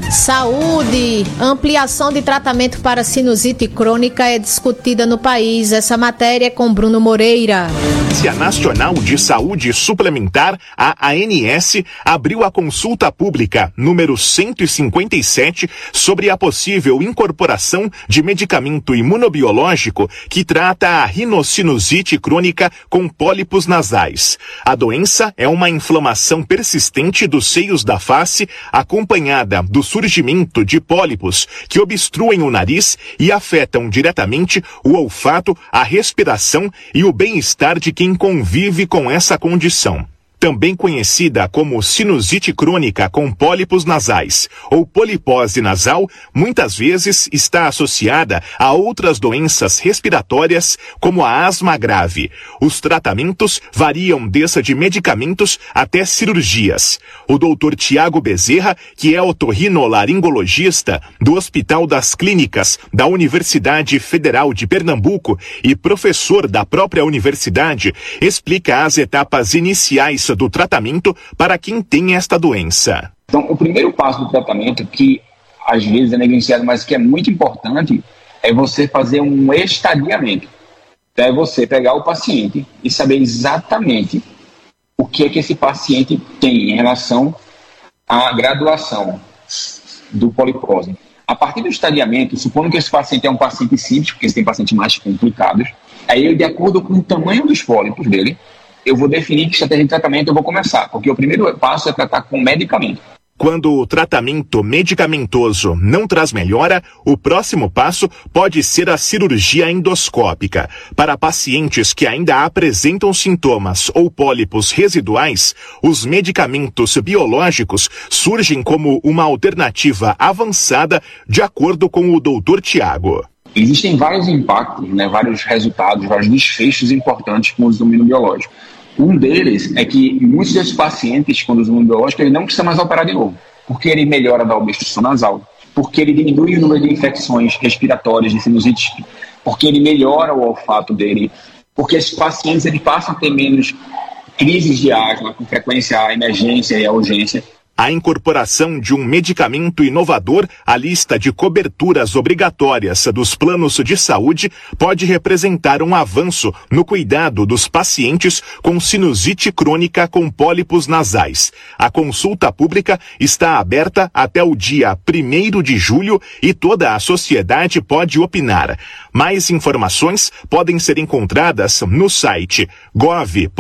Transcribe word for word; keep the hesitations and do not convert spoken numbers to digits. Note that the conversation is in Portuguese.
Saúde. Ampliação de tratamento para sinusite crônica é discutida no país. Essa matéria é com Bruno Moreira. A Nacional de Saúde Suplementar, a ANS, abriu a consulta pública número cento e cinquenta e sete sobre a possível incorporação de medicamento imunobiológico que trata a rinocinusite crônica com pólipos nasais. A doença é uma inflamação persistente dos seios da face, acompanhada do surgimento de pólipos que obstruem o nariz e afetam diretamente o olfato, a respiração e o bem-estar de quem convive com essa condição. Também conhecida como sinusite crônica com pólipos nasais ou polipose nasal, muitas vezes está associada a outras doenças respiratórias, como a asma grave. Os tratamentos variam desde medicamentos até cirurgias. O doutor Tiago Bezerra, que é otorrinolaringologista do Hospital das Clínicas da Universidade Federal de Pernambuco e professor da própria universidade, explica as etapas iniciais do tratamento para quem tem esta doença. Então, o primeiro passo do tratamento, que às vezes é negligenciado, mas que é muito importante, é você fazer um estadiamento. Então, é você pegar o paciente e saber exatamente o que é que esse paciente tem em relação à graduação do polipose. A partir do estadiamento, supondo que esse paciente é um paciente simples, porque tem pacientes mais complicados, aí, de acordo com o tamanho dos pólipos dele, eu vou definir que estratégia de tratamento eu vou começar, porque o primeiro passo é tratar com medicamento. Quando o tratamento medicamentoso não traz melhora, o próximo passo pode ser a cirurgia endoscópica. Para pacientes que ainda apresentam sintomas ou pólipos residuais, os medicamentos biológicos surgem como uma alternativa avançada, de acordo com o doutor Tiago. Existem vários impactos, né, vários resultados, vários desfechos importantes com o uso do imunobiológico. Um deles é que muitos desses pacientes, quando usam o imunobiológico, ele não precisa mais operar de novo, porque ele melhora da obstrução nasal, porque ele diminui o número de infecções respiratórias, de sinusite, porque ele melhora o olfato dele, porque esses pacientes eles passam a ter menos crises de asma, com frequência à emergência e à urgência. A incorporação de um medicamento inovador à lista de coberturas obrigatórias dos planos de saúde pode representar um avanço no cuidado dos pacientes com sinusite crônica com pólipos nasais. A consulta pública está aberta até o dia primeiro de julho e toda a sociedade pode opinar. Mais informações podem ser encontradas no site gov ponto br